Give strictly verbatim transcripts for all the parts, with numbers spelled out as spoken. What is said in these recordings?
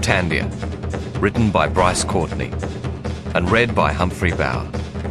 Tandia, written by Bryce Courtney and read by Humphrey Bower.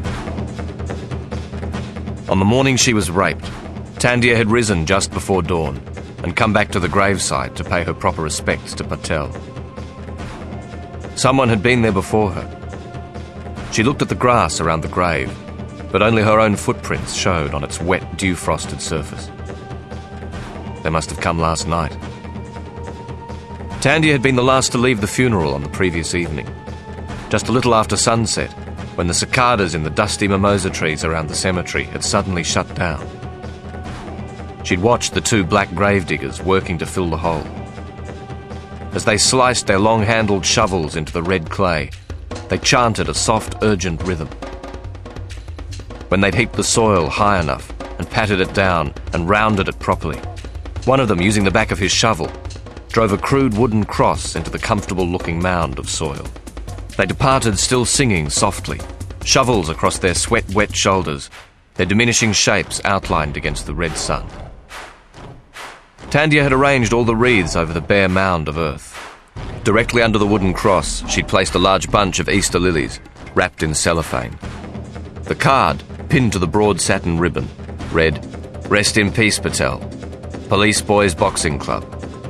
On the morning she was raped, Tandia had risen just before dawn and come back to the graveside to pay her proper respects to Patel. Someone had been there before her. She looked at the grass around the grave, but only her own footprints showed on its wet, dew-frosted surface. They must have come last night. Tandia had been the last to leave the funeral on the previous evening, just a little after sunset, when the cicadas in the dusty mimosa trees around the cemetery had suddenly shut down. She'd watched the two black gravediggers working to fill the hole. As they sliced their long-handled shovels into the red clay, they chanted a soft, urgent rhythm. When they'd heaped the soil high enough and patted it down and rounded it properly, one of them, using the back of his shovel, drove a crude wooden cross into the comfortable-looking mound of soil. They departed still singing softly, shovels across their sweat-wet shoulders, their diminishing shapes outlined against the red sun. Tandia had arranged all the wreaths over the bare mound of earth. Directly under the wooden cross, she'd placed a large bunch of Easter lilies, wrapped in cellophane. The card, pinned to the broad satin ribbon, read, "Rest in peace, Patel. Police Boys Boxing Club."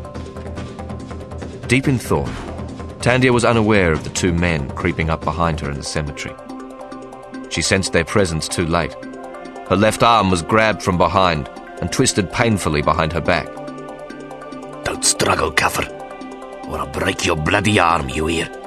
Deep in thought, Tandia was unaware of the two men creeping up behind her in the cemetery. She sensed their presence too late. Her left arm was grabbed from behind and twisted painfully behind her back. "Don't struggle, Kaffir, or I'll break your bloody arm, you hear?"